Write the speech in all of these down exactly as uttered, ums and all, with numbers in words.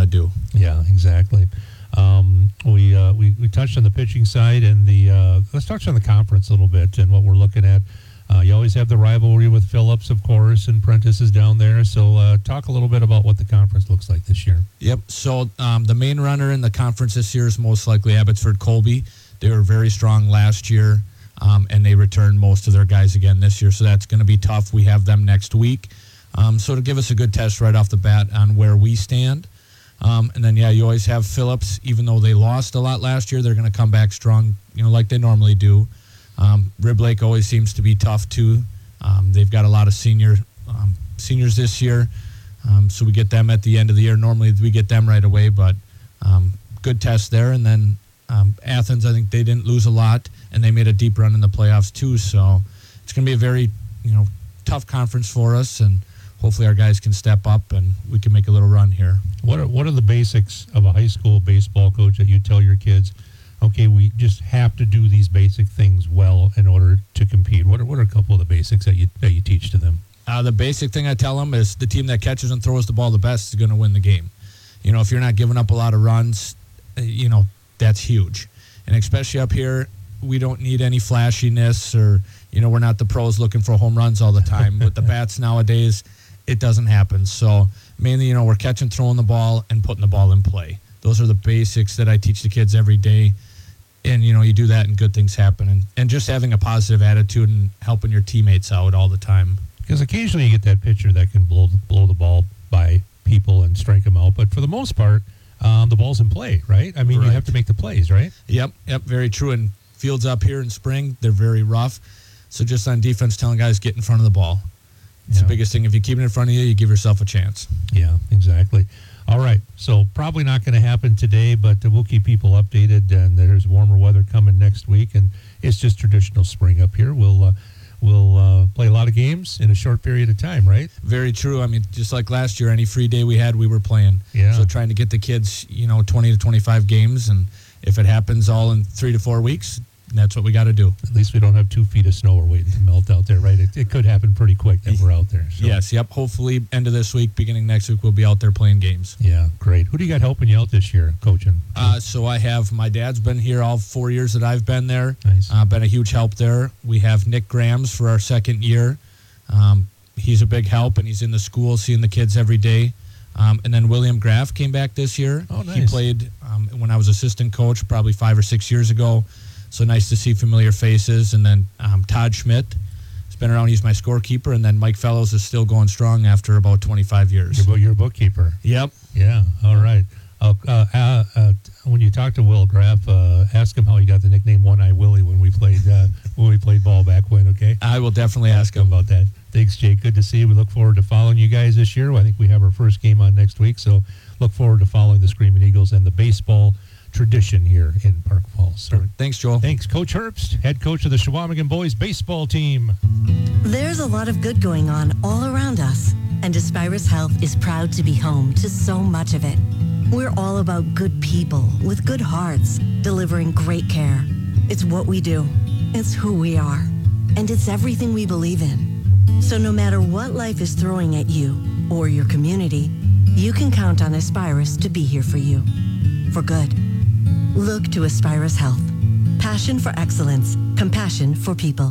to do. Yeah, exactly. Um, we, uh, we we touched on the pitching side, and the uh, let's touch on the conference a little bit and what we're looking at. Uh, you always have the rivalry with Phillips, of course, and Prentice is down there. So uh, talk a little bit about what the conference looks like this year. Yep. So um, the main runner in the conference this year is most likely Abbotsford Colby. They were very strong last year, um, and they returned most of their guys again this year. So that's going to be tough. We have them next week. Um, so to give us a good test right off the bat on where we stand. Um, and then, yeah, you always have Phillips. Even though they lost a lot last year, they're going to come back strong, you know, like they normally do. Um, Rib Lake always seems to be tough, too. Um, they've got a lot of senior um, seniors this year, um, so we get them at the end of the year. Normally we get them right away, but um, good test there. And then um, Athens, I think they didn't lose a lot, and they made a deep run in the playoffs, too. So it's going to be a very, you know, tough conference for us, and hopefully our guys can step up and we can make a little run here. What are, what are the basics of a high school baseball coach that you tell your kids, okay, we just have to do these basic things well in order to compete? What are, what are a couple of the basics that you that you teach to them? Uh, the basic thing I tell them is the team that catches and throws the ball the best is going to win the game. You know, if you're not giving up a lot of runs, you know, that's huge. And especially up here, we don't need any flashiness or, you know, we're not the pros looking for home runs all the time. With the bats nowadays, it doesn't happen. So mainly, you know, we're catching, throwing the ball, and putting the ball in play. Those are the basics that I teach the kids every day. And, you know, you do that and good things happen. And, and just having a positive attitude and helping your teammates out all the time. Because occasionally you get that pitcher that can blow the, blow the ball by people and strike them out. But for the most part, um, the ball's in play, right? I mean, right. You have to make the plays, right? Yep, yep, very true. And fields up here in spring, they're very rough. So just on defense, telling guys, get in front of the ball. It's yeah. the biggest thing. If you keep it in front of you, you give yourself a chance. Yeah, exactly. All right, so probably not going to happen today, but uh, we'll keep people updated, and there's warmer weather coming next week, and it's just traditional spring up here. We'll uh, we'll uh, play a lot of games in a short period of time, right? Very true. I mean, just like last year, any free day we had, we were playing. Yeah. So trying to get the kids, you know, twenty to twenty-five games, and if it happens all in three to four weeks, that's what we got to do. At least we don't have two feet of snow we're waiting to melt out there, right? It, it could happen pretty quick that we're out there. So. Yes, yep. Hopefully, end of this week, beginning next week, we'll be out there playing games. Yeah, great. Who do you got helping you out this year, coaching? Uh, so I have, my dad's been here all four years that I've been there. Nice. Uh, been a huge help there. We have Nick Grams for our second year. Um, he's a big help, and he's in the school seeing the kids every day. Um, and then William Graff came back this year. Oh, nice. He played um, when I was assistant coach probably five or six years ago. So nice to see familiar faces. And then um, Todd Schmidt has been around. He's my scorekeeper. And then Mike Fellows is still going strong after about twenty-five years. You're, you're a bookkeeper. Yep. Yeah. All right. Uh, uh, uh, uh, when you talk to Will Graff, uh, ask him how he got the nickname One Eye Willie when we played uh, when we played ball back when. Okay. I will definitely ask, ask him about that. Thanks, Jake. Good to see you. We look forward to following you guys this year. I think we have our first game on next week, so look forward to following the Screaming Eagles and the baseball tradition here in Park Falls. So, thanks, Joel. Thanks, Coach Herbst, head coach of the Shawamigan boys baseball team. There's a lot of good going on all around us, and Aspirus Health is proud to be home to so much of it. We're all about good people with good hearts, delivering great care. It's what we do. It's who we are. And it's everything we believe in. So no matter what life is throwing at you or your community, you can count on Aspirus to be here for you. For good. Look to Aspirus Health. Passion for excellence. Compassion for people.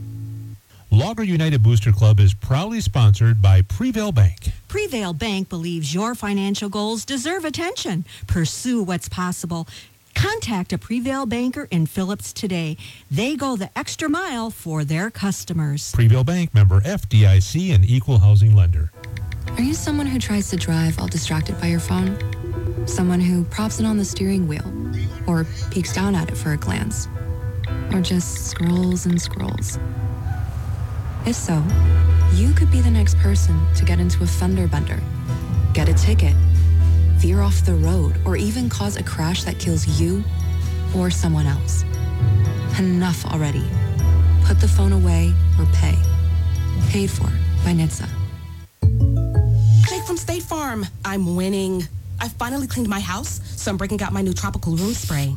Logger United Booster Club is proudly sponsored by Prevail Bank. Prevail Bank believes your financial goals deserve attention. Pursue what's possible. Contact a Prevail banker in Phillips today. They go the extra mile for their customers. Prevail Bank, member F D I C and equal housing lender. Are you someone who tries to drive all distracted by your phone? Someone who props it on the steering wheel or peeks down at it for a glance? Or just scrolls and scrolls? If so, you could be the next person to get into a fender bender, get a ticket, veer off the road, or even cause a crash that kills you or someone else. Enough already. Put the phone away or pay. Paid for by N H T S A. Jake from State Farm. I'm winning. I finally cleaned my house, so I'm breaking out my new tropical room spray.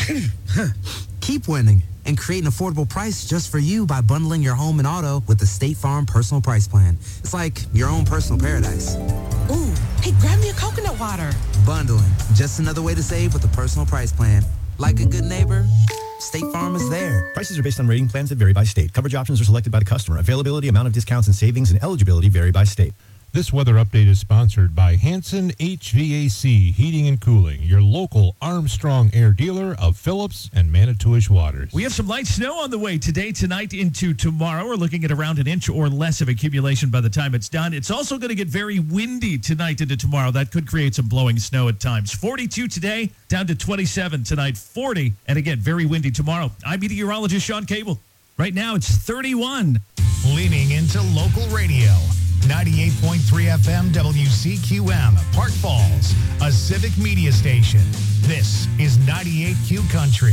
Keep winning and create an affordable price just for you by bundling your home and auto with the State Farm Personal Price Plan. It's like your own personal paradise. Ooh, Hey, grab me a coconut water. Bundling, just another way to save with a personal price plan. Like a good neighbor, State Farm is there. Prices are based on rating plans that vary by state. Coverage options are selected by the customer. Availability, amount of discounts and savings, and eligibility vary by state. This weather update is sponsored by Hanson H V A C Heating and Cooling, your local Armstrong Air dealer of Phillips and Manitowish Waters. We have some light snow on the way today, tonight, into tomorrow. We're looking at around an inch or less of accumulation by the time it's done. It's also going to get very windy tonight into tomorrow. That could create some blowing snow at times. forty-two today, down to twenty-seven tonight, forty, and again, very windy tomorrow. I'm meteorologist Sean Cable. Right now, it's thirty-one. Leaning into local radio. ninety-eight point three F M W C Q M, Park Falls, a civic media station. This is ninety-eight Q Country.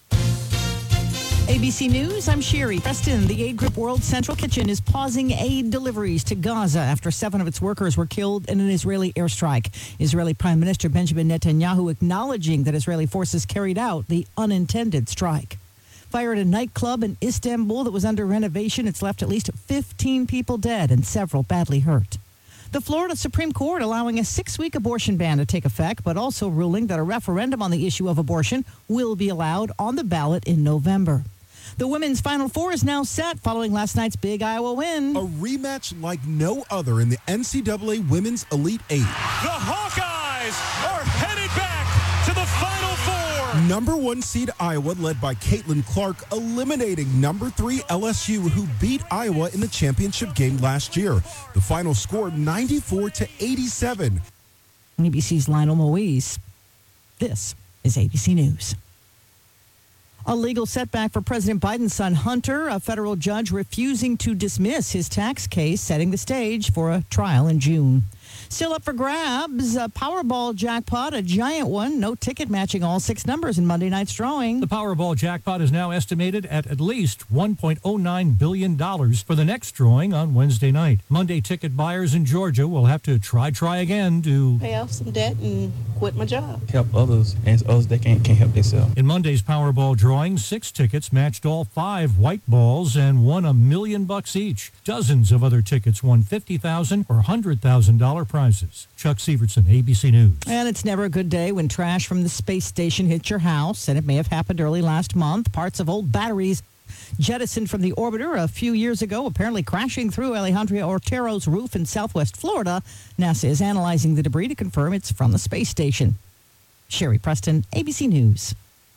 A B C News, I'm Sherry Preston. The Aid Group World Central Kitchen is pausing aid deliveries to Gaza after seven of its workers were killed in an Israeli airstrike. Israeli Prime Minister Benjamin Netanyahu acknowledging that Israeli forces carried out the unintended strike. Fire at a nightclub in Istanbul that was under renovation. It's left at least fifteen people dead and several badly hurt. The Florida Supreme Court allowing a six-week abortion ban to take effect, but also ruling that a referendum on the issue of abortion will be allowed on the ballot in November. The women's Final Four is now set following last night's big Iowa win. A rematch like no other in the N C double A Women's Elite Eight. The Hawkeyes are headed back to the Final Four. Number one seed Iowa, led by Caitlin Clark, eliminating number three L S U, who beat Iowa in the championship game last year. The final score, ninety-four to eighty-seven. A B C's Lionel Moise. This is A B C News. A legal setback for President Biden's son, Hunter, a federal judge refusing to dismiss his tax case, setting the stage for a trial in June. Still up for grabs, a Powerball jackpot, a giant one, no ticket matching all six numbers in Monday night's drawing. The Powerball jackpot is now estimated at at least one point oh nine billion dollars for the next drawing on Wednesday night. Monday ticket buyers in Georgia will have to try, try again to pay off some debt and quit my job. Help others, and others that can't, can't help themselves. In Monday's Powerball drawing, six tickets matched all five white balls and won a million bucks each. Dozens of other tickets won fifty thousand dollars or one hundred thousand dollars prizes. Chuck Severson, A B C News. And it's never a good day when trash from the space station hits your house, and it may have happened early last month. Parts of old batteries jettisoned from the orbiter a few years ago, apparently crashing through Alejandro Otero's roof in southwest Florida. NASA is analyzing the debris to confirm it's from the space station. Sherry Preston, A B C News.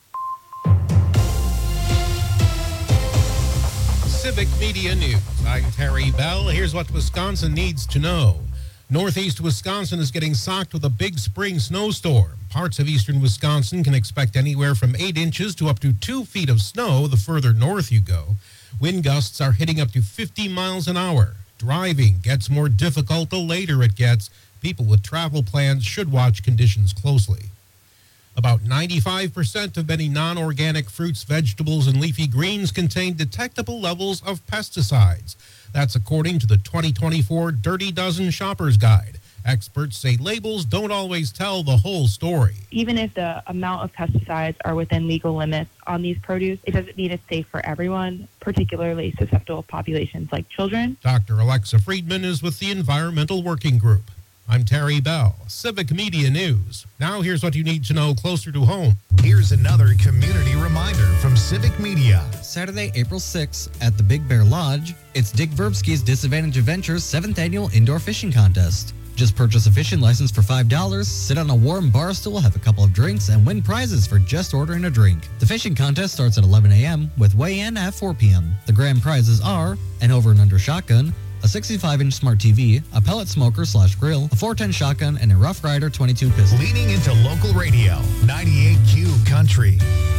Civic Media News. I'm Terry Bell. Here's what Wisconsin needs to know. Northeast Wisconsin is getting socked with a big spring snowstorm. Parts of eastern Wisconsin can expect anywhere from eight inches to up to two feet of snow the further north you go. Wind gusts are hitting up to fifty miles an hour. Driving gets more difficult the later it gets. People with travel plans should watch conditions closely. About ninety-five percent of many non-organic fruits, vegetables, and leafy greens contain detectable levels of pesticides. That's according to the twenty twenty-four Dirty Dozen Shopper's Guide. Experts say labels don't always tell the whole story. Even if the amount of pesticides are within legal limits on these produce, it doesn't mean it's safe for everyone, particularly susceptible populations like children. Doctor Alexa Friedman is with the Environmental Working Group. I'm Terry Bell, Civic Media News. Now here's what you need to know closer to home. Here's another community reminder from Civic Media. Saturday, April sixth at the Big Bear Lodge, it's Dick Verbsky's Disadvantage Adventures seventh Annual Indoor Fishing Contest. Just purchase a fishing license for five dollars, sit on a warm bar stool, have a couple of drinks, and win prizes for just ordering a drink. The fishing contest starts at eleven a.m. with weigh-in at four p.m. The grand prizes are an over and under shotgun, a sixty-five inch smart T V, a pellet smoker slash grill, a four ten shotgun, and a Rough Rider twenty-two pistol. Leaning into local radio, ninety-eight Q Country.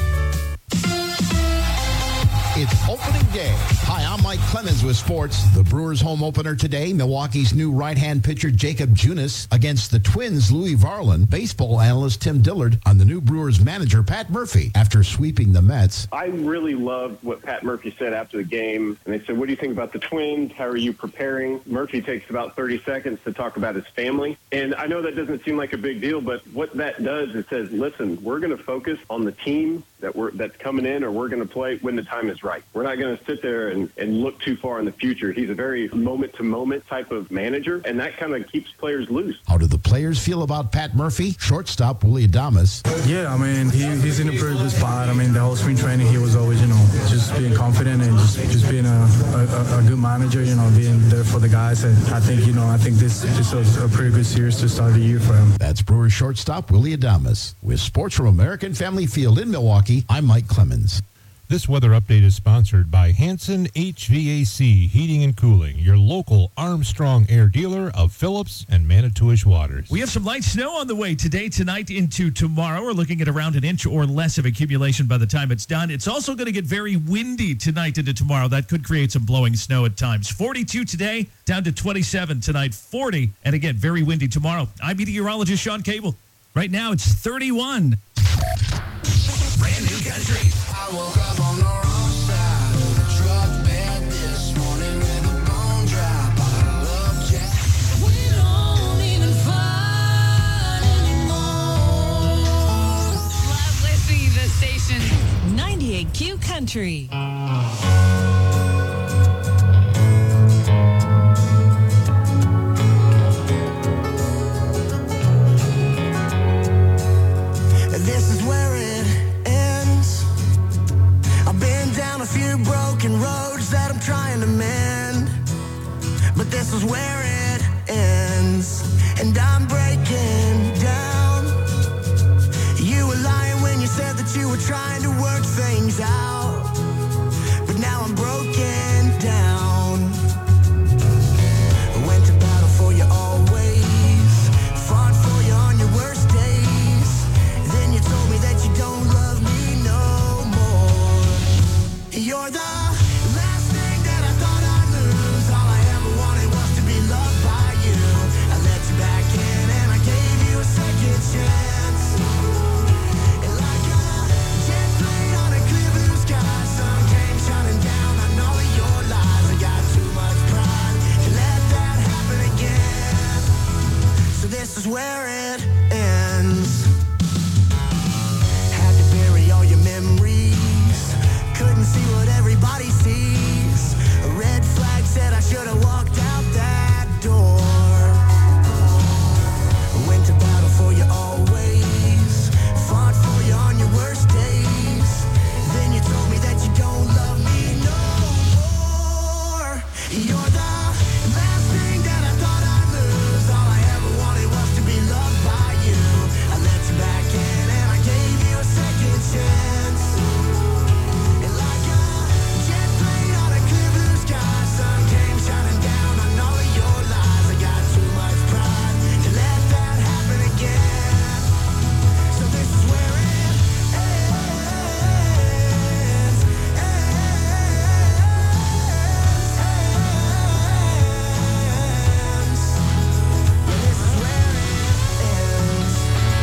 It's opening day. Hi, I'm Mike Clemens with sports. The Brewers home opener today, Milwaukee's new right-hand pitcher Jacob Junis against the Twins' Louis Varland. Baseball analyst Tim Dillard on the new Brewers manager Pat Murphy after sweeping the Mets. I really loved what Pat Murphy said after the game. And they said, what do you think about the Twins? How are you preparing? Murphy takes about thirty seconds to talk about his family. And I know that doesn't seem like a big deal, but what that does is says, listen, we're going to focus on the team that we're that's coming in, or we're going to play when the time is right. We're not going to sit there and, and look too far in the future. He's a very moment-to-moment type of manager, and that kind of keeps players loose. How do the players feel about Pat Murphy? Shortstop Willie Adames. Yeah, I mean, he, he's in a pretty good spot. I mean, the whole spring training, he was always, you know, just being confident and just, just being a, a, a good manager, you know, being there for the guys. And I think, you know, I think this, this was a pretty good series to start the year for him. That's Brewers shortstop Willie Adames. With sports from American Family Field in Milwaukee, I'm Mike Clemens. This weather update is sponsored by Hanson H V A C Heating and Cooling, your local Armstrong Air dealer of Phillips and Manitowish waters. We have some light snow on the way today, tonight, into tomorrow. We're looking at around an inch or less of accumulation by the time it's done. It's also going to get very windy tonight into tomorrow. That could create some blowing snow at times. forty-two today, down to twenty-seven tonight, forty, and again, very windy tomorrow. I'm meteorologist Sean Cable. Right now, it's thirty-one. Brand new country. I woke up on the wrong side of the truck bed this morning with a bone dry bottle of Jack. We don't even fight anymore. Love listening to this station. ninety-eight Q Country. This is where it ends. I've been down a few broken roads that I'm trying to mend, but this is where it ends, and I'm breaking down. You were lying when you said that you were trying to work things out, but now I'm broken down. I went to battle for you always, fought for you on your worst days. Then you told me that you don't love me no more. You're the last thing that I thought I'd lose. All I ever wanted was to be loved by you. I let you back in and I gave you a second chance. And like a jet plane on a clear blue sky, sun came shining down on all of your lies. I got too much pride to let that happen again. So this is where it ends. Had to bury all your memories. Couldn't see what everybody sees. A red flag said I should have walked out that door. Went to battle for you always. Fought for you on your worst days. Then you told me that you don't love me no more. You're the last thing that I thought I'd lose. All I ever wanted was to be loved by you. I let you back in and I gave you a second chance. And like a jet plane on a clear blue sky, sun came shining down on all of your lies. I got too much pride to let that happen again. So this is where it ends. This is where it ends.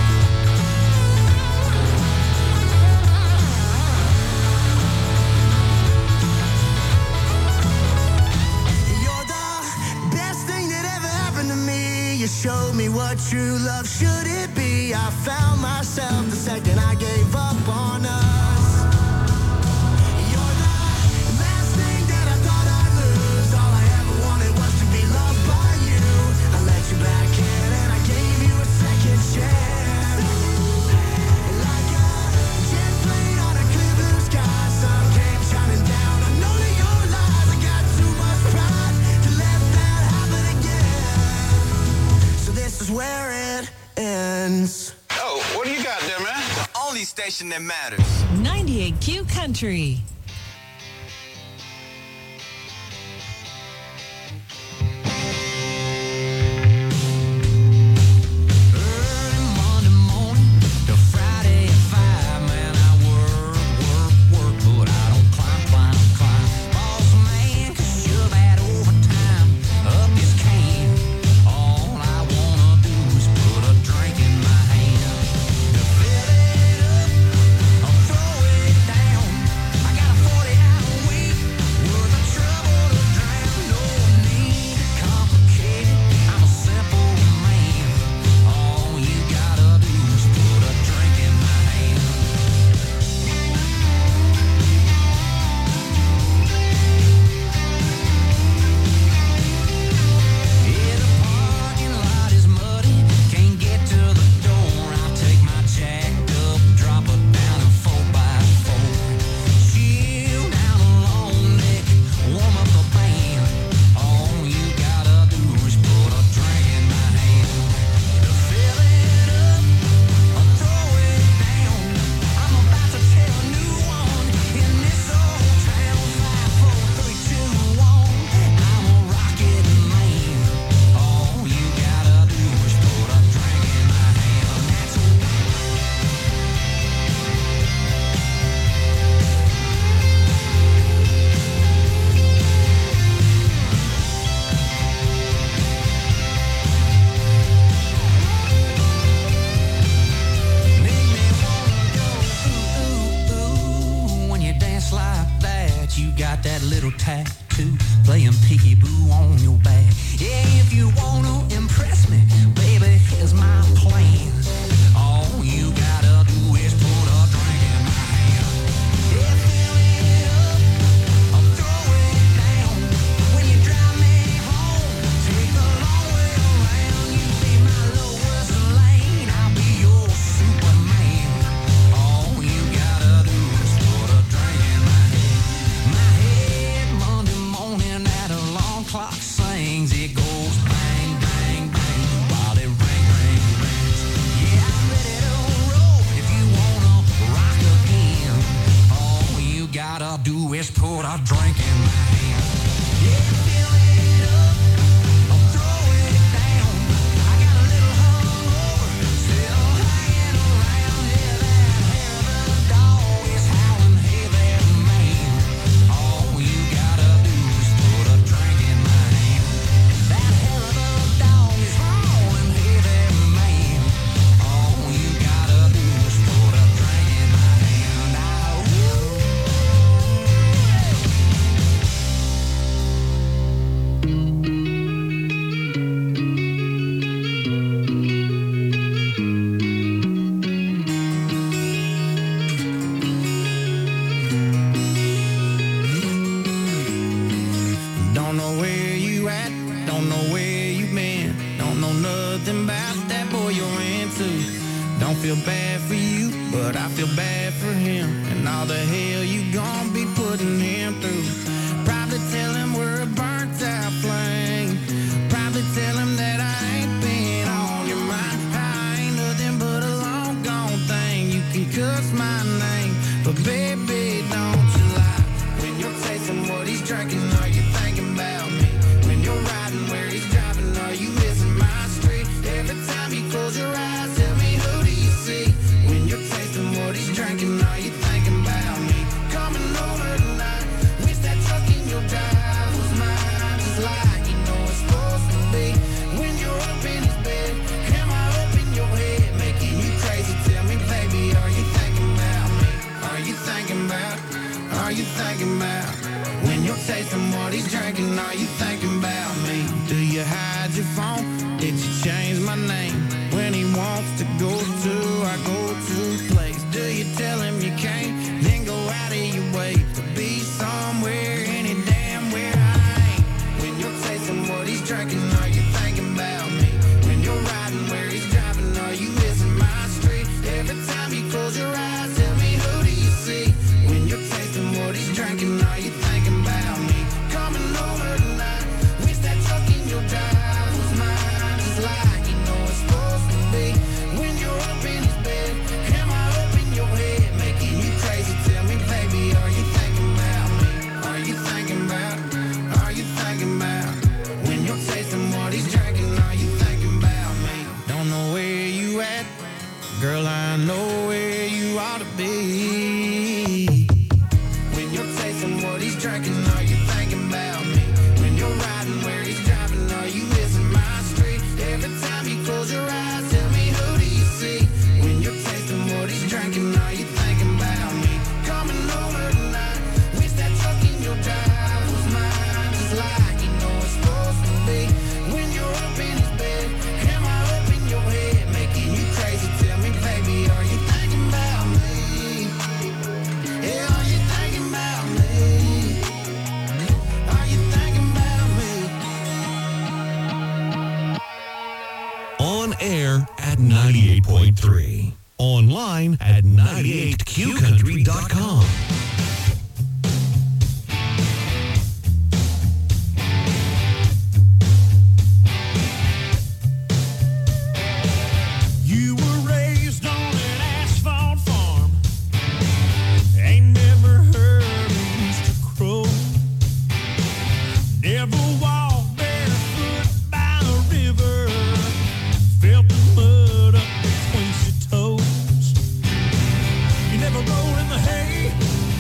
You're the best thing that ever happened to me. You showed me what true love should it be. I found myself the second I gave up on us. You're the last thing that I thought I'd lose. All I ever wanted was to be loved by you. I let you back in and I gave you a second chance. Like a jet plane on a clear blue sky, sun came shining down on all of your lies. I got too much pride to let that happen again. So this is where it ends. Oh, what do you got there, man? The only station that matters. ninety-eight Q Country. Monday morning to Friday at five, man, I work, work, work, but I don't climb, climb, climb. Boss man can shove that overtime up his can. All I wanna do is put a drink in my hand. To fill it up, I'll throw it down. I got a tattoo, playing peekaboo on your back. Yeah, if you wanna impress me, baby, here's my plan. All you gotta do is put a drink in my hand. Yeah, fill it up, I'll throw it down. When you drive me home, take the long way around. You be my Lois Lane, I'll be your Superman. All you gotta do is put a drink in my head. My head Monday morning at a long clock sings. It goes bang, bang, bang while it ring, ring, rings. Yeah, I'm ready to roll if you wanna rock again. All you gotta do is put a drink in my hand. Yeah, fill it up, I'll throw it down. I got a little hungover, still hanging around. Yeah, that hair of the dog is howling, hey there, man. All you gotta do is put a drink in my hand. That hair of the dog is howling, hey there, man. All you gotta do is put a drink in my hand. Now, don't know where you at, don't know where you been, don't know nothing about that boy you're into. Don't feel bad for you, but I feel bad for him and all the hell you gon' be putting him through. Probably tell him we're a burnt out flame. Probably tell him that I ain't been on your mind. I ain't nothing but a long gone thing. You can cuss my name, but baby, don't you lie. When you're tasting what he's drinking, are you thinking about me? When you're riding where he's driving, are you missing my street? Every time you close your eyes, tell me, who do you see? When you're tasting what he's drinking, are you thinking about me? Coming over tonight, wish that truck in your drive was mine, just like you know it's supposed to be. When you're up in his bed, am I up in your head, making you crazy? Tell me, baby, are you thinking about me? Are you thinking about, are you thinking about? When you're tasting what he's drinking, are you thinking about me? Do you hide your phone? Did you change my name? When he wants to go to, I go to place. Do you tell him you can't, then go out of your way to be somewhere, any damn where I ain't? When you're tasting what he's drinking, are you thinking about me? When you're riding where he's driving, are you missing my street? Every time you close your eyes, tell me, who do you see? When you're tasting what he's drinking, are you thinking about me? Coming over tonight, wish that truck in your drive was mine, just like you know it's supposed to be. When you're up in his bed, am I up in your head, making you crazy? Tell me, baby, are you thinking about me? Are you thinking about, are you thinking about? When you're tasting what he's drinking, are you thinking about me? Don't know where you at, girl, I know where you ought to be. When you're tasting what he's drinking, are you thinking about me? When you're riding where he's driving, are you missing my street? Every time you close your eyes, tell me, who do you see? When you're tasting what he's drinking, are you thinking about me? Coming over tonight, wish that truck in your drive was mine, just like you know it's supposed to be. When you're up in his bed, am I up in your head, making you crazy? Tell me, baby, are you thinking about me? Yeah, are you thinking about me? Are you thinking about me? On air at ninety-eight point three. Online at ninety-eight q country dot com. You were raised on an asphalt farm. Ain't never heard a rooster crow. Never walked barefoot by a river. Felt the mud up between your toes. You never rode in the hay.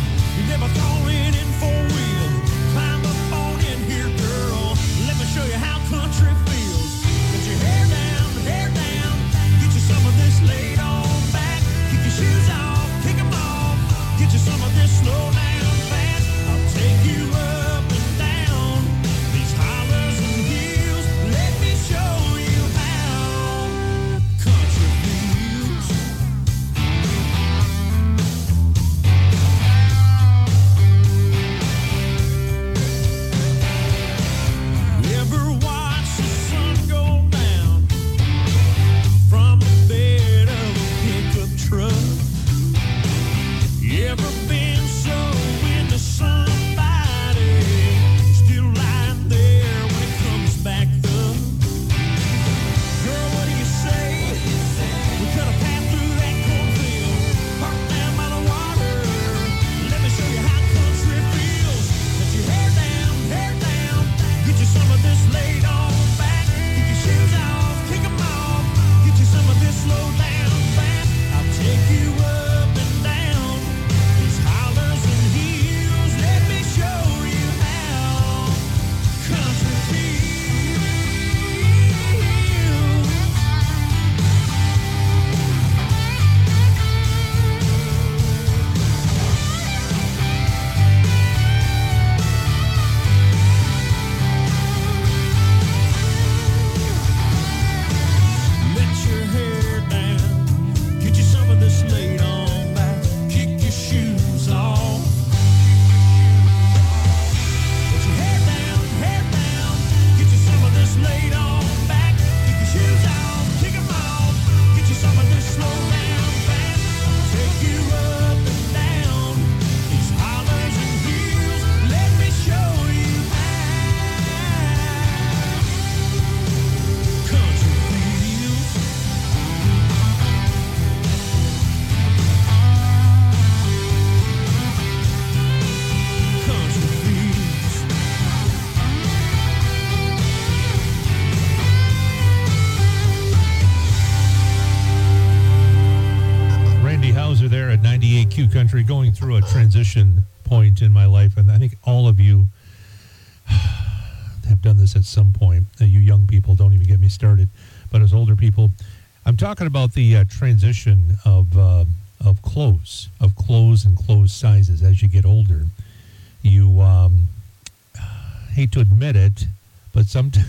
ninety-eight Q Country, going through a transition point in my life, and I think all of you have done this at some point. Uh, you young people, don't even get me started. But as older people, I'm talking about the uh, transition of uh, of clothes, of clothes and clothes sizes as you get older. You um, hate to admit it, but sometimes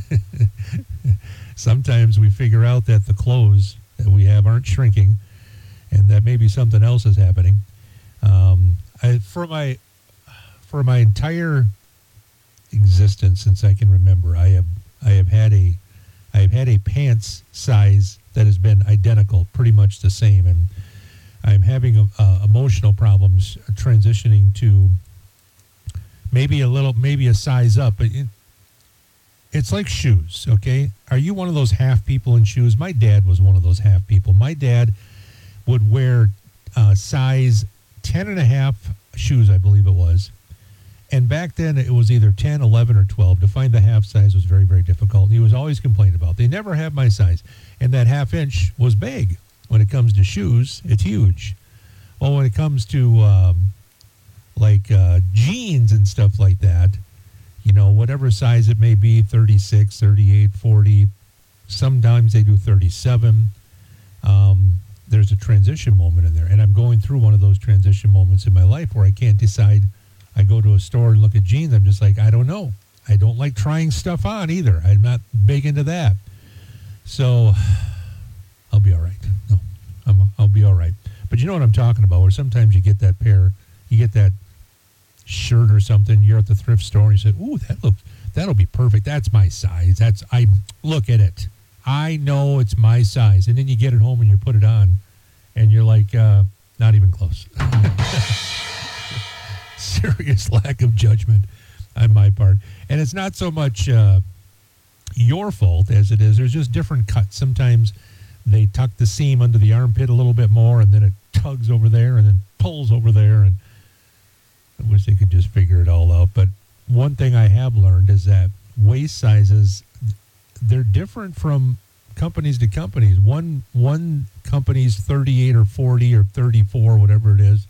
sometimes we figure out that the clothes that we have aren't shrinking, and that maybe something else is happening. Um, I, for my for my entire existence since I can remember, I have I have had a I have had a pants size that has been identical, pretty much the same, and I'm having uh, emotional problems transitioning to maybe a little, maybe a size up. But it, it's like shoes, okay? Are you one of those half people in shoes? My dad was one of those half people. My dad would wear uh, size ten and a half shoes, I believe it was. And back then, it was either ten, eleven, or twelve. To find the half size was very, very difficult. He was always complaining about, they never have my size. And that half inch was big. When it comes to shoes, it's huge. Well, when it comes to um, like uh, jeans and stuff like that, you know, whatever size it may be, thirty-six, thirty-eight, forty, sometimes they do thirty-seven. Um, there's a transition moment in there. And I'm going through one of those transition moments in my life where I can't decide. I go to a store and look at jeans. I'm just like, I don't know. I don't like trying stuff on either. I'm not big into that. So I'll be all right. No, I'm, I'll be all right. But you know what I'm talking about, where sometimes you get that pair, you get that shirt or something, you're at the thrift store and you say, ooh, that looks, that'll be perfect. That's my size. That's, I look at it. I know it's my size. And then you get it home and you put it on and you're like, uh, not even close. Serious lack of judgment on my part. And it's not so much uh, your fault as it is. There's just different cuts. Sometimes they tuck the seam under the armpit a little bit more, and then it tugs over there and then pulls over there. And I wish they could just figure it all out. But one thing I have learned is that waist sizes, they're different from companies to companies. One one company's thirty-eight or forty or thirty-four, whatever it is.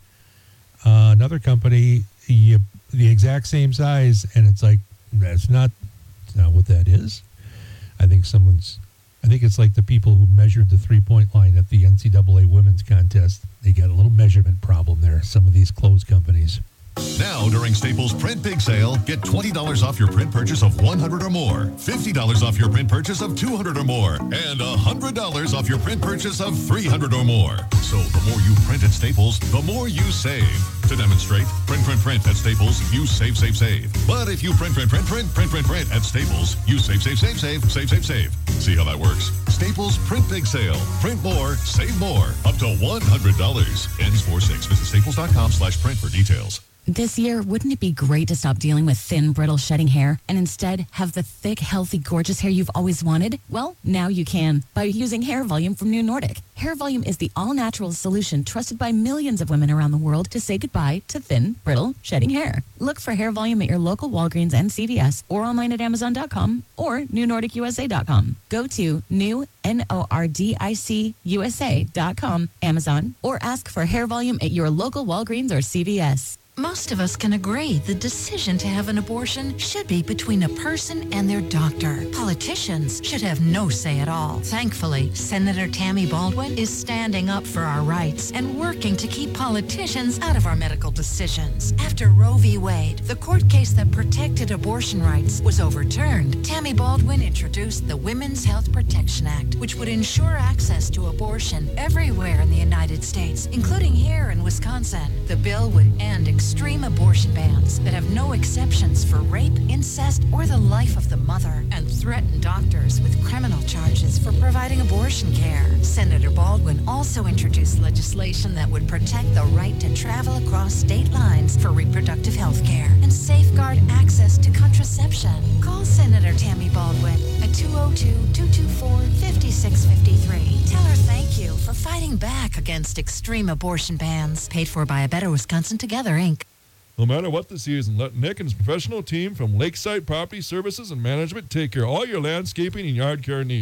Uh, another company, you, the exact same size, and it's like, that's not, that's not what that is. I think someone's, I think it's like the people who measured the three-point line at the N C double A women's contest. They got a little measurement problem there, some of these clothes companies. Now, during Staples Print Big Sale, get twenty dollars off your print purchase of one hundred dollars or more, fifty dollars off your print purchase of two hundred dollars or more, and one hundred dollars off your print purchase of three hundred dollars or more. So the more you print at Staples, the more you save. To demonstrate, print, print, print at Staples, you save, save, save. But if you print, print, print, print, print, print, print at Staples, you save, save, save, save, save, save, save. See how that works? Staples Print Big Sale. Print more, save more. Up to one hundred dollars. Ends four six. Visit staples.com slash print for details. This year, wouldn't it be great to stop dealing with thin, brittle, shedding hair and instead have the thick, healthy, gorgeous hair you've always wanted? Well, now you can by using Hair Volume from New Nordic. Hair Volume is the all-natural solution trusted by millions of women around the world to say goodbye to thin, brittle, shedding hair. Look for Hair Volume at your local Walgreens and C V S or online at amazon dot com or new nordic u s a dot com. Go to new, N O R D I C U S A dot com, Amazon, or ask for Hair Volume at your local Walgreens or C V S. Most of us can agree the decision to have an abortion should be between a person and their doctor. Politicians should have no say at all. Thankfully, Senator Tammy Baldwin is standing up for our rights and working to keep politicians out of our medical decisions. After Roe v. Wade, the court case that protected abortion rights, was overturned, Tammy Baldwin introduced the Women's Health Protection Act, which would ensure access to abortion everywhere in the United States, including here in Wisconsin. The bill would end extreme abortion bans that have no exceptions for rape, incest, or the life of the mother, and threaten doctors with criminal charges for providing abortion care. Senator Baldwin also introduced legislation that would protect the right to travel across state lines for reproductive health care and safeguard access to contraception. Call Senator Tammy Baldwin at two oh two, two two four, five six five three. Tell her thank you for fighting back against extreme abortion bans. Paid for by A Better Wisconsin Together, Incorporated. No matter what the season, let Nick and his professional team from Lakeside Property Services and Management take care of all your landscaping and yard care needs.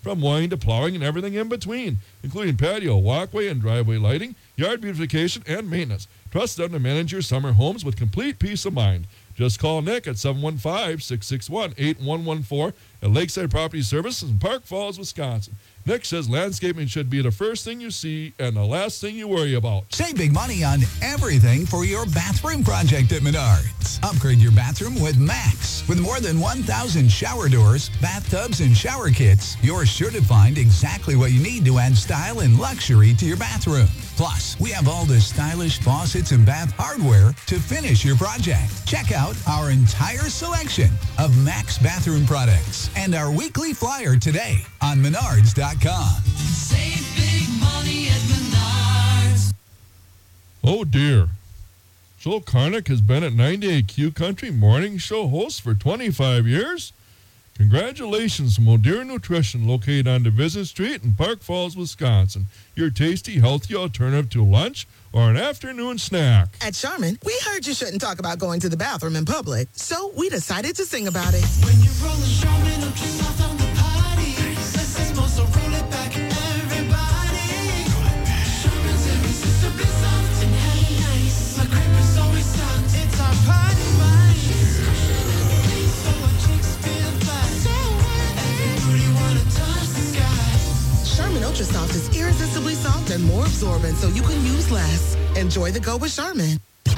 from mowing to plowing and everything in between, including patio, walkway, and driveway lighting, yard beautification, and maintenance. Trust them to manage your summer homes with complete peace of mind. Just call Nick at seven one five, six six one, eight one one four at Lakeside Property Services in Park Falls, Wisconsin. Nick says landscaping should be the first thing you see and the last thing you worry about. Save big money on everything for your bathroom project at Menards. Upgrade your bathroom with Max. With more than one thousand shower doors, bathtubs, and shower kits, you're sure to find exactly what you need to add style and luxury to your bathroom. Plus, we have all the stylish faucets and bath hardware to finish your project. Check out our entire selection of Max bathroom products and our weekly flyer today on Menards dot com. Save big money at Menards. Oh dear. Joel Karnick has been at ninety-eight Q Country Morning Show host for twenty-five years. Congratulations, Modere Nutrition, located on Division Street in Park Falls, Wisconsin. Your tasty, healthy alternative to lunch or an afternoon snack. At Charmin, we heard you shouldn't talk about going to the bathroom in public, so we decided to sing about it. When you roll a Charmin up just off on the party, this is most so roll it back, everybody. Charmin's irresistibly soft and heavy nice. My crepe is always soft. It's our party wine. So our chicks feel fly. So everybody wanna touch the sky. Charmin Ultra Soft is irresistibly soft and more absorbent, so you can use less. Enjoy the go with Charmin. Big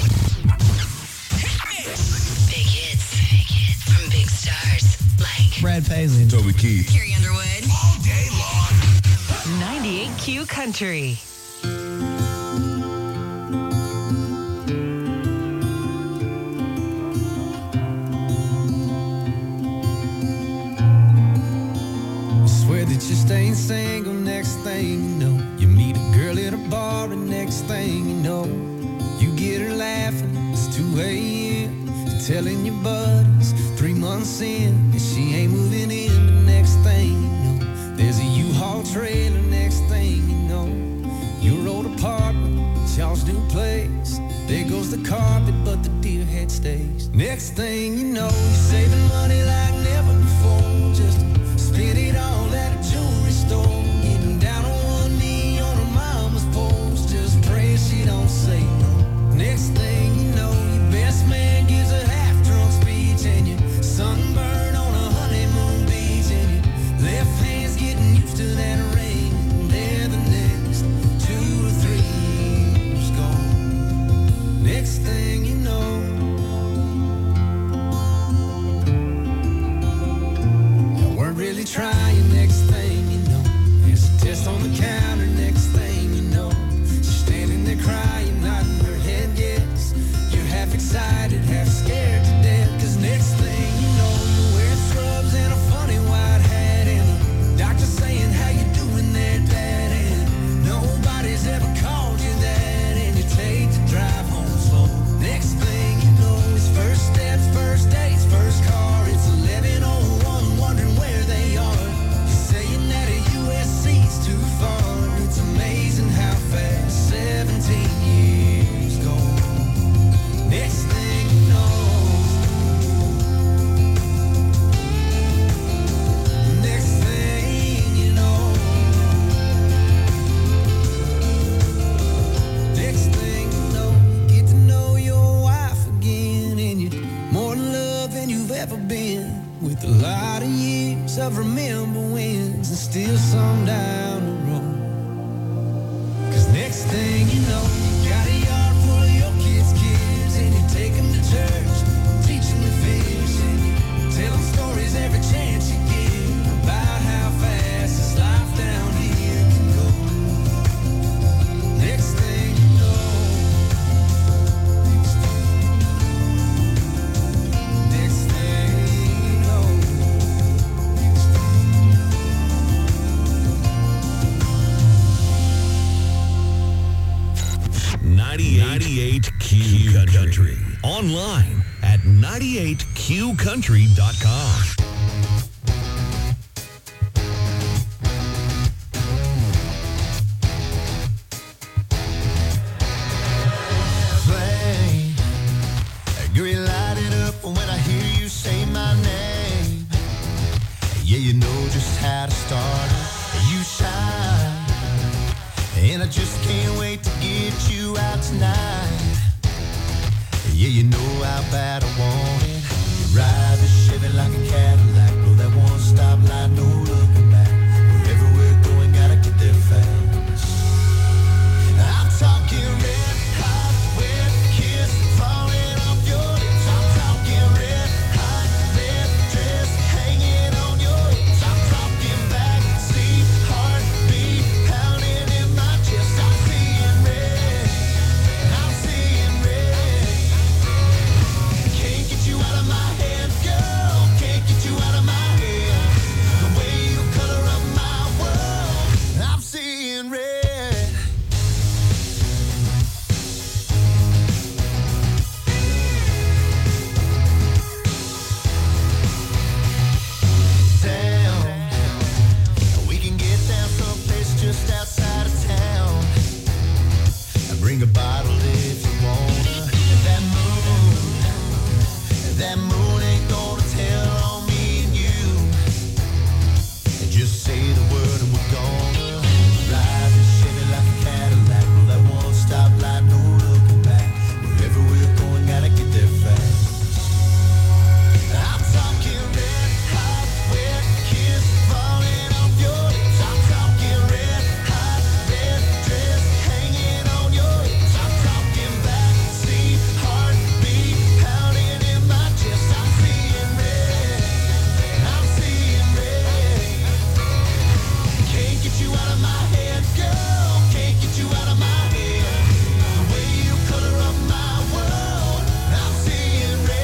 hits, big hits from big stars like Brad Paisley, Toby Keith, Carrie Underwood. all day long. ninety-eight Q Country. Swear that you're staying single, next thing you know, you meet a girl at a bar, and next thing you know, you get her laughing, it's two a.m. You're telling your buddies, three months in, and she ain't moving in. The next thing you know, there's a U-Haul trailer. Next thing you know, your old apartment, it's y'all's new place. There goes the carpet, but the deer head stays. Next thing you know, you're saving money like never before, just to spend it all at a jewelry store. Getting down on one knee on her mama's porch, just praying she don't say no. Next thing you know, your best man gives a half-drunk speech, and you sunburn on a honeymoon beach, and your left hand's getting used to that ring. And there the next two or three years gone. Next thing you know, you weren't really trying. Next thing you know, there's a test on the counter. Next thing you know, she's standing there crying, nodding her head yes. You're half excited, half scared to death, 'cause next thing you know, you're wearing scrubs and a funny white hat, and the doctor saying, how you doing there, Dad? And nobody's ever called you that, and you take the drive home slow. Next thing you know, it's first steps, first dates, first car. It's eleven oh one, wondering where they are. You're saying that a U S C's too far. It's amazing how fast seventeen years go. Next thing you know, next thing you know, next thing you know, you get to know your wife again, and you're more in love than you've ever been. With a lot of years of remember wins, and still some down the road. 'Cause next thing you know, you got a yard full of your kids' kids, and you take them to church, teach them to fish, and you tell them stories every chance you get about how fast this life down here can go. Next thing you know, next thing you know, ninety-eight Q Country. Online at ninety-eight Q country dot com. Flame, girl, you light it up when I hear you say my name. Yeah, you know just how to start. bring a bottle if you wanna. And that moon, that moon ain't gonna tell on me and you. And just say the word and we're gonna ride this Chevy like a Cadillac. Roll that one stop light, no looking back. Wherever we're going, gotta get there fast. I'm talking red hot, wet kiss falling off your lips. I'm talking red hot, red dress hanging on your hips. I'm talking backseat heartbeat pounding in my chest. I'm seeing red, I'm seeing red. Can't get you out of my head, girl. Can't get you out of my head. The way you color up my world, I'm seeing red.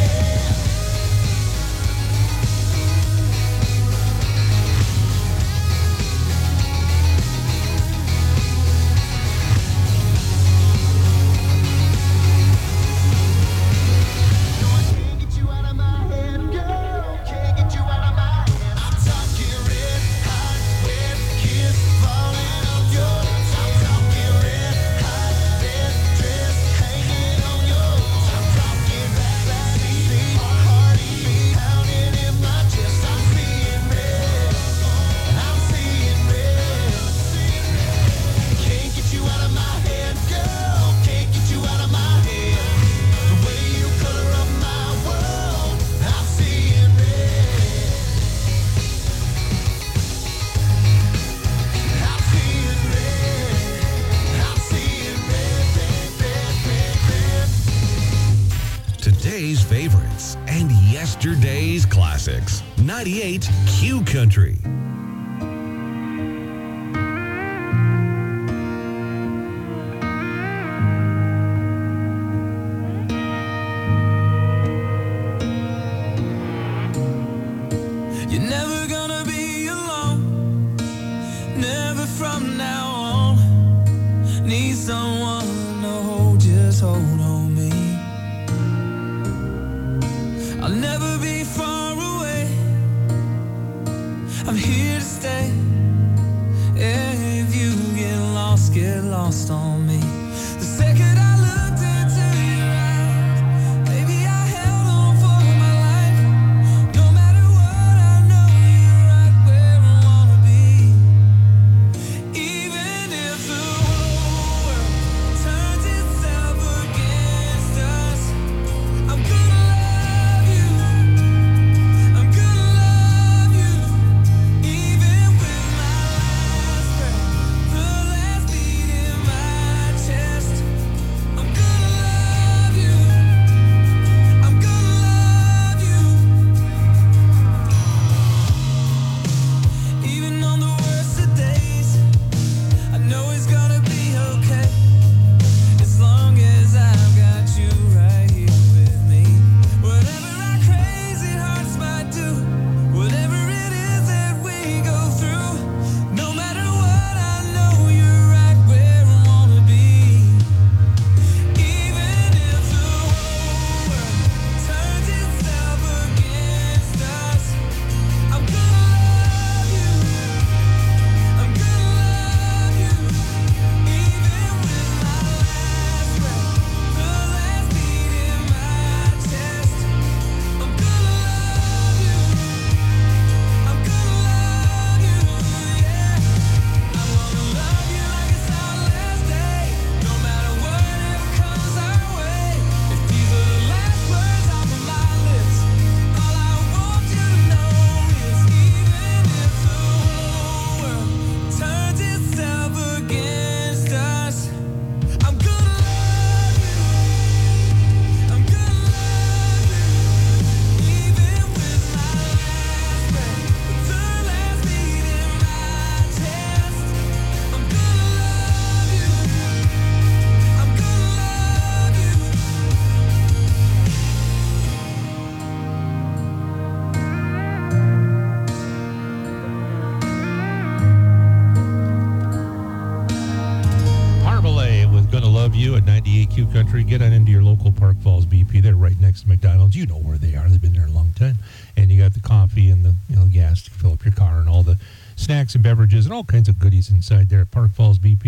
Can't get you out of my head, girl. Can't get you out of my head. I'm talking red hot, wet kiss falling on your lips. I'm talking red hot, red dress hanging on your hips. I'm talking backseat heartbeat pounding in my chest. I'm seeing red, I'm seeing red. Can't get you out of my head, girl. Can't get you out of my head. The way you color up my world, I'm seeing red. I'm seeing red. I'm seeing red, red, red, red, red. Today's favorites and yesterday's classics. ninety-eight Q Country. You're never gonna be alone. Never from now on. Need someone to hold, just hold on me. I'll never be far away. I'm here to stay. If you get lost, get lost on me. The second I looked into your eyes, baby, I held on for my life. No matter what, I know you're right where I wanna be. Even if the whole world turns itself against us, I'm gonna love you. I'm gonna love you. Even with my last breath, the last beat in my chest, I'm gonna love you. I'm gonna love you. Even on the worst of days, I know it's gonna be okay. As long as I've got you right here with me. Whatever our crazy hearts might do, whatever it is that we go through, no matter what, I know you're right where I wanna be. Even if the whole world turns itself against us, I'm gonna love you. I'm gonna love you. Even with my last breath, the last beat in my chest, I'm gonna love you. I'm gonna love you, yeah. I'm gonna love you like it's our last day. No matter whatever comes our way. If these are the last words off of my lips, all I want you to know is even if the whole world turns itself against us, I'm gonna love you. I'm gonna love you. Even with my last breath, the last beat in my chest, I'm gonna love you. I'm gonna love you. Parmalee with Gonna Love You at ninety-eight Q Country. Get on into your local Park Falls B P. They're right next to McDonald's. You know where they are. They've been there a long time. And you got the coffee and the you know gas to fill up your car and all the snacks and beverages and all kinds of goodies inside there at Park Falls B P.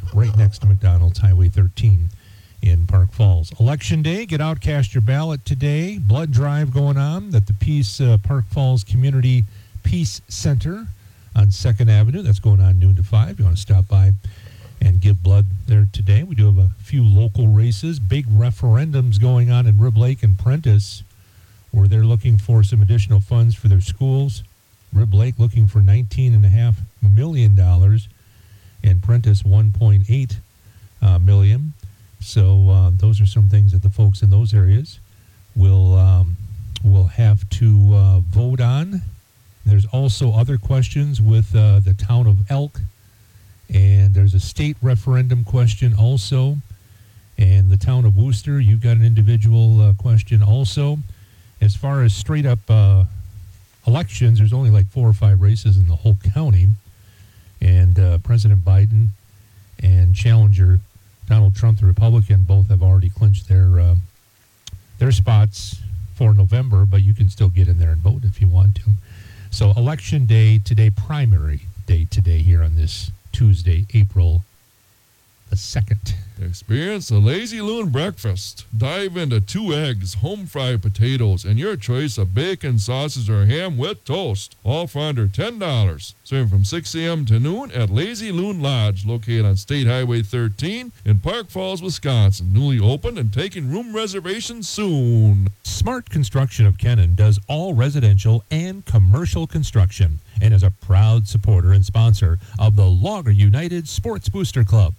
right next to McDonald's, Highway thirteen in Park Falls. Election Day, get out, cast your ballot today. Blood drive going on at the Peace uh, Park Falls Community Peace Center on second Avenue. That's going on noon to five. You want to stop by and give blood there today. We do have a few local races, big referendums going on in Rib Lake and Prentice, where they're looking for some additional funds for their schools. Rib Lake looking for nineteen point five million dollars, and Prentice one point eight uh, million dollars. So uh, those are some things that the folks in those areas will um, will have to uh, vote on. There's also other questions with uh, the town of Elk, and there's a state referendum question also. And the town of Worcester, you've got an individual uh, question also. As far as straight up uh, elections, there's only like four or five races in the whole county. And uh, President Biden and challenger Donald Trump, the Republican, both have already clinched their uh, their spots for November, but you can still get in there and vote if you want to. So election day today, primary day today here on this Tuesday, April the second. Experience the Lazy Loon breakfast. Dive into two eggs, home fried potatoes, and your choice of bacon, sausage, or ham with toast. All for under ten dollars. Serving from six a.m. to noon at Lazy Loon Lodge, located on State Highway thirteen in Park Falls, Wisconsin. Newly opened and taking room reservations soon. Smart Construction of Kennan does all residential and commercial construction and is a proud supporter and sponsor of the Logger United Sports Booster Club.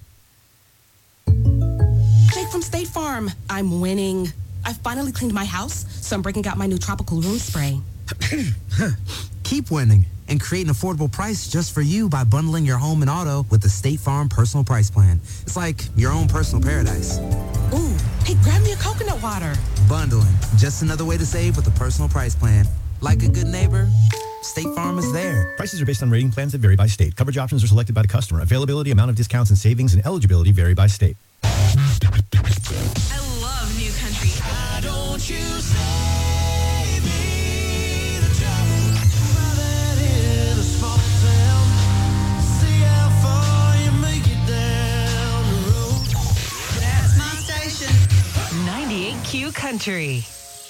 Jake from State Farm. I'm winning. I finally cleaned my house, so I'm breaking out my new tropical room spray. Keep winning and create an affordable price just for you by bundling your home and auto with the State Farm Personal Price Plan. It's like your own personal paradise. Ooh, hey, grab me a coconut water. Bundling, just another way to save with a personal price plan. Like a good neighbor, State Farm is there. Prices are based on rating plans that vary by state. Coverage options are selected by the customer. Availability, amount of discounts and savings, and eligibility vary by state. I love New Country. Why don't you save me the trouble? Rather hit a small town. See how far you make it down the road. That's my station. ninety-eight Q Country.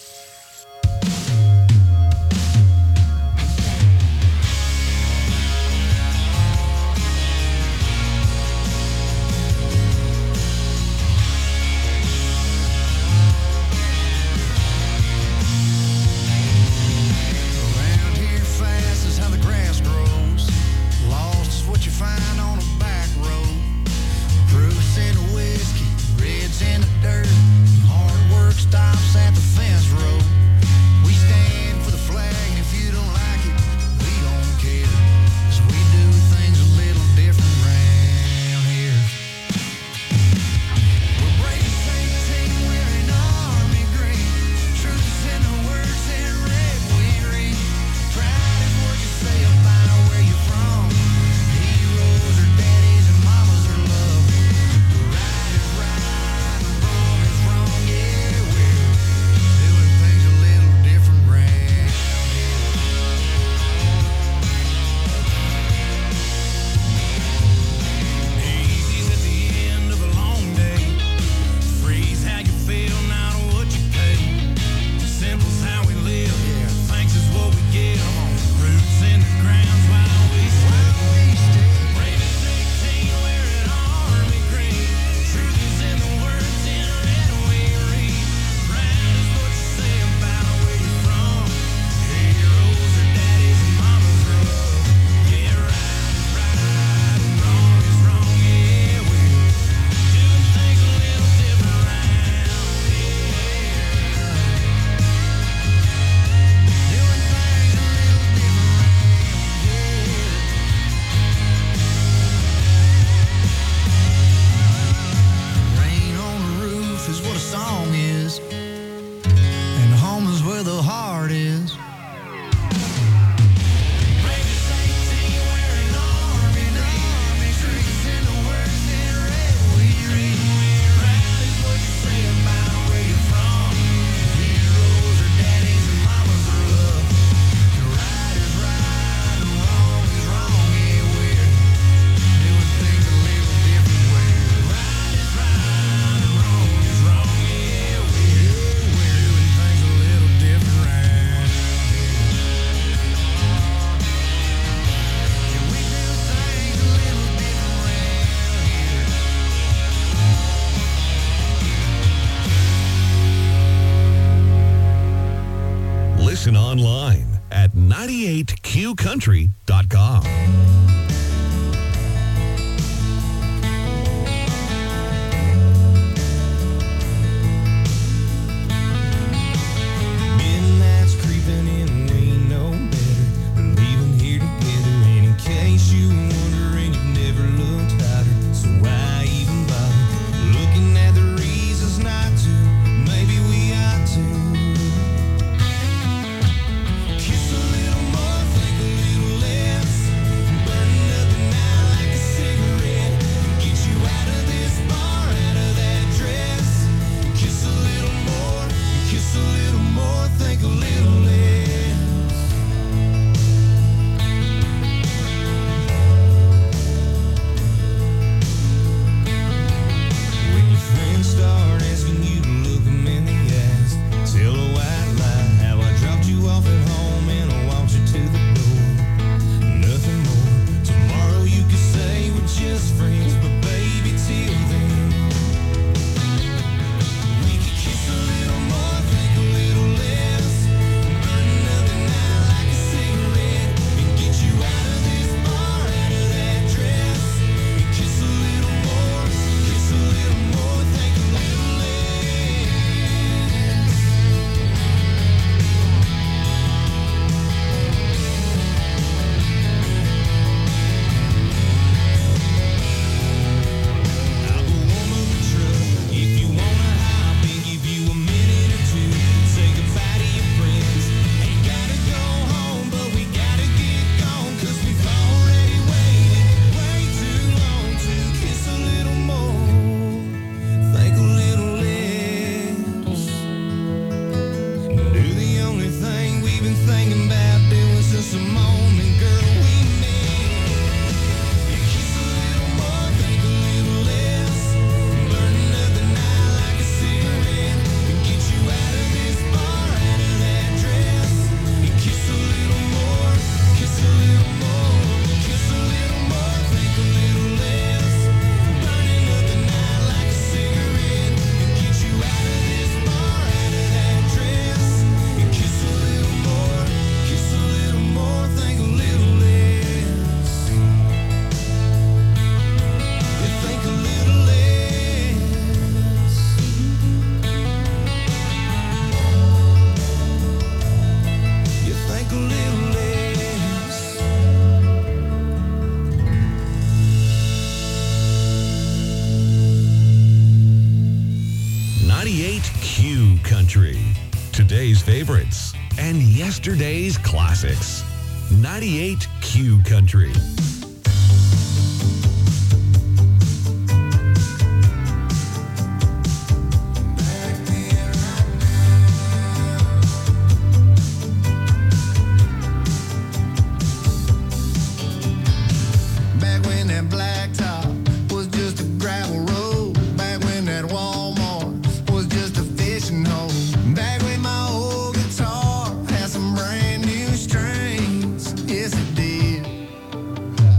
Around here fast is how the grass grows. Lost is what you find on a back road. Bruce in the whiskey, reds in the dirt. Hard work stops at the fence. Listen online at ninety-eight q country dot com. Midnight's creeping in, we know better. We're leaving here together, and in case you were wondering, you've never looked hotter. So why even bother looking at the reasons not to? Maybe we ought to. Kiss a little more, think a little less. Burning up the night like a cigarette. Get you out of this bar, out of that dress. Kiss a little more, kiss a little more, think a little less. When your friends start asking you to look 'em in the eyes, tell a white lie how I dropped you off at home and I walked you to the door. Nothing more. Tomorrow you could say we're just friends, but baby, till then, we could kiss a little more, think a little less. Burning up the night like a cigarette and get you out of this bar, out of that dress. Kiss a little more, kiss a little more, think a little less. I'll go warm up the truck if you wanna hop in, give you a minute or two. Say goodbye to your friends. Ain't gotta go home, but we gotta get gone, 'cause we've already waited way too long to kiss a little more, think a little less. Do the only thing we've been thinking about doing since the moment, girl, we met. Kiss a little more, think a little less. Burning up the night like a cigarette and get you out of this bar, out of that dress. Kiss a little more, kiss a little more, kiss a little more, think a little less. Burning up the night like a cigarette and get you out of this bar, out of that dress. Kiss a little more, kiss a little more, think a little less. You think a little less. You think a little less. ninety-eight Q Country. Today's favorites and yesterday's classics. ninety-eight Q Country. Back when that blacktop was just a gravel road. Back when that Walmart was just a fishing hole. Back when my old guitar had some brand new strings. Yes, it did.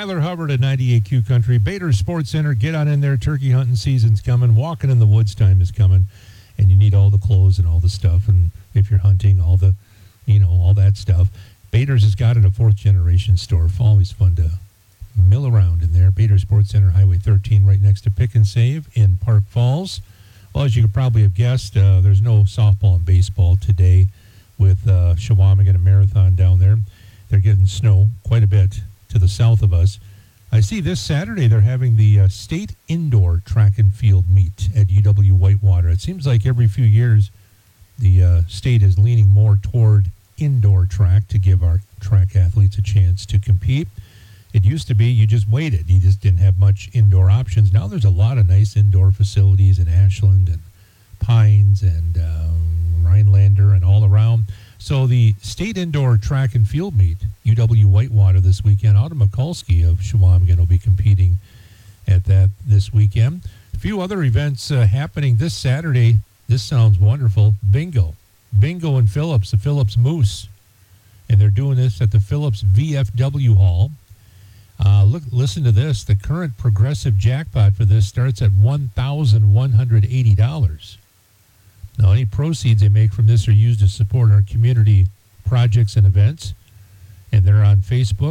Tyler Hubbard at ninety-eight Q Country. Bader Sports Center, get on in there. Turkey hunting season's coming. Walking in the woods time is coming. And you need all the clothes and all the stuff. And if you're hunting, all the, you know, all that stuff. Bader's has got it, a fourth generation store. Always fun to mill around in there. Bader Sports Center, Highway thirteen, right next to Pick and Save in Park Falls. Well, as you could probably have guessed, uh, there's no softball and baseball today with uh, Shawamigan and Marathon down there. They're getting snow quite a bit to the south of us. I see this Saturday they're having the uh, state indoor track and field meet at U W Whitewater. It seems like every few years the uh, state is leaning more toward indoor track to give our track athletes a chance to compete. It used to be you just waited. You just didn't have much indoor options. Now there's a lot of nice indoor facilities in Ashland and Pines and um, Rhinelander and all around. So the state indoor track and field meet, U W Whitewater this weekend. Autumn Mikulski of Shawamigan will be competing at that this weekend. A few other events uh, happening this Saturday. This sounds wonderful. Bingo. Bingo in Phillips, the Phillips Moose. And they're doing this at the Phillips V F W Hall. Uh, look, listen to this. The current progressive jackpot for this starts at one thousand one hundred eighty dollars. Now, any proceeds they make from this are used to support our community projects and events. And they're on Facebook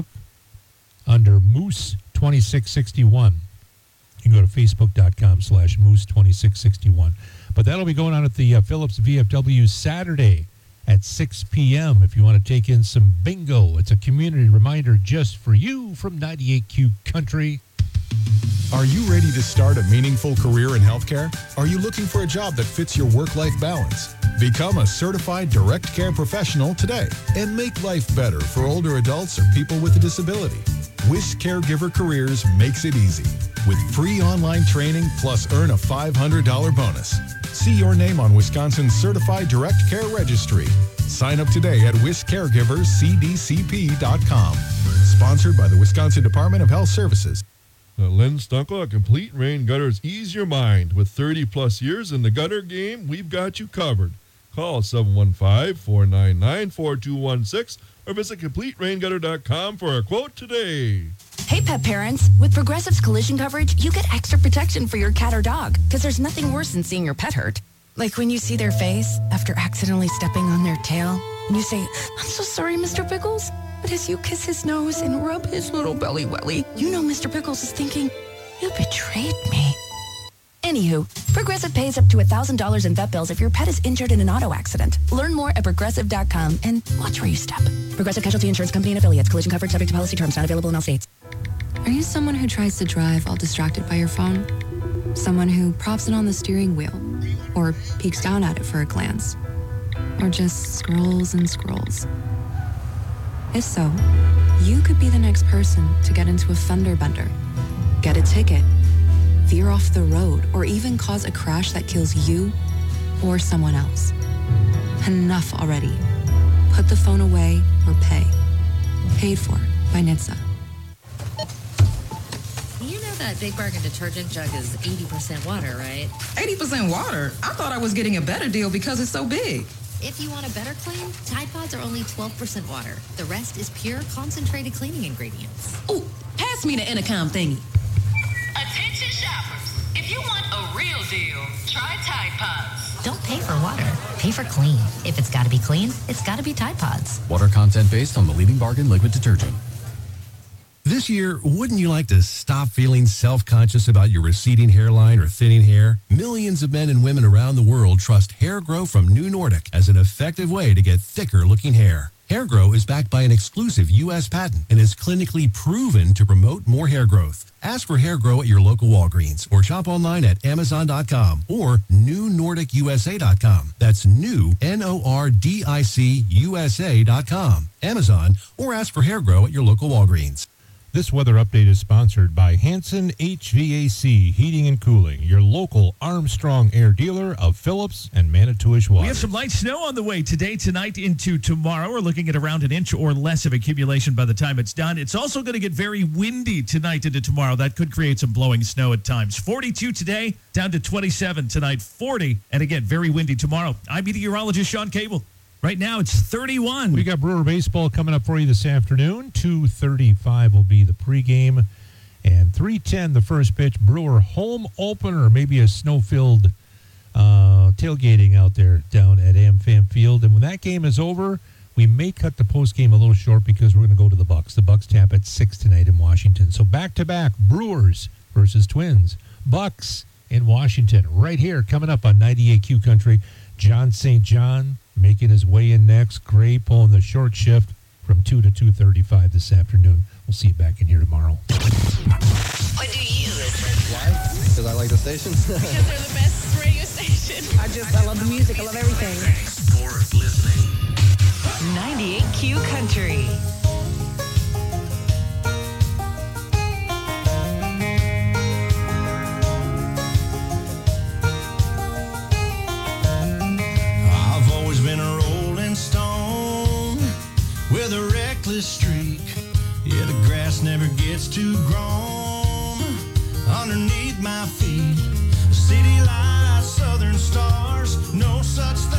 under Moose twenty-six sixty-one. You can go to facebook.com slash Moose twenty-six sixty-one. But that'll be going on at the uh, Phillips V F W Saturday at six p.m. if you want to take in some bingo. It's a community reminder just for you from ninety-eight Q Country. Are you ready to start a meaningful career in healthcare? Are you looking for a job that fits your work-life balance? Become a certified direct care professional today and make life better for older adults or people with a disability. Wish Caregiver Careers makes it easy with free online training plus earn a five hundred dollars bonus. See your name on Wisconsin's Certified Direct Care Registry. Sign up today at wish caregivers c d c p dot com. Sponsored by the Wisconsin Department of Health Services. Uh, Len Stunkel at Complete Rain Gutters. Ease your mind. With thirty plus years in the gutter game, we've got you covered. Call seven one five, four nine nine, four two one six or visit complete rain gutter dot com for a quote today. Hey, pet parents. With Progressive's collision coverage, you get extra protection for your cat or dog because there's nothing worse than seeing your pet hurt. Like when you see their face after accidentally stepping on their tail and you say, "I'm so sorry, Mister Pickles." But as you kiss his nose and rub his little belly welly, you know Mister Pickles is thinking, "You betrayed me." Anywho, Progressive pays up to one thousand dollars in vet bills if your pet is injured in an auto accident. Learn more at progressive dot com and watch where you step. Progressive Casualty Insurance Company and Affiliates. Collision coverage subject to policy terms. Not available in all states. Are you someone who tries to drive all distracted by your phone? Someone who props it on the steering wheel or peeks down at it for a glance? Or just scrolls and scrolls? If so, you could be the next person to get into a fender bender, get a ticket, veer off the road, or even cause a crash that kills you or someone else. Enough already. Put the phone away or pay. Paid for by N H T S A. You know that Big Bargain detergent jug is eighty percent water, right? eighty percent water? I thought I was getting a better deal because it's so big. If you want a better clean, Tide Pods are only twelve percent water. The rest is pure concentrated cleaning ingredients. Ooh, pass me the intercom thingy. Attention shoppers. If you want a real deal, try Tide Pods. Don't pay for water. Pay for clean. If it's got to be clean, it's got to be Tide Pods. Water content based on the leading bargain liquid detergent. This year, wouldn't you like to stop feeling self-conscious about your receding hairline or thinning hair? Millions of men and women around the world trust Hair Grow from New Nordic as an effective way to get thicker-looking hair. Hair Grow is backed by an exclusive U S patent and is clinically proven to promote more hair growth. Ask for Hair Grow at your local Walgreens or shop online at amazon dot com or new nordic u s a dot com. That's new, N O R D I C U S A dot com. Amazon, or ask for Hair Grow at your local Walgreens. This weather update is sponsored by Hanson H V A C Heating and Cooling, your local Armstrong Air dealer of Phillips and Manitowish Water. We have some light snow on the way today, tonight, into tomorrow. We're looking at around an inch or less of accumulation by the time it's done. It's also going to get very windy tonight into tomorrow. That could create some blowing snow at times. forty-two today, down to twenty-seven tonight, forty. And again, very windy tomorrow. I'm meteorologist Sean Cable. Right now, it's thirty-one. We got Brewer baseball coming up for you this afternoon. two thirty-five will be the pregame. And three ten, the first pitch. Brewer home opener. Maybe a snow-filled uh, tailgating out there down at AmFam Field. And when that game is over, we may cut the postgame a little short because we're going to go to the Bucks. The Bucks tap at six tonight in Washington. So back-to-back, Brewers versus Twins. Bucks in Washington. Right here, coming up on ninety-eight Q Country. John Saint John making his way in next. Gray pulling the short shift from two to two thirty-five this afternoon. We'll see you back in here tomorrow. What do you listen? Why? Because I like the station. Because they're the best radio station. I just, I love the music. I love everything. Thanks for listening. ninety-eight Q Country. I've always been a rolling stone with a reckless streak. Yeah, the grass never gets too grown underneath my feet. City lights, southern stars, no such thing.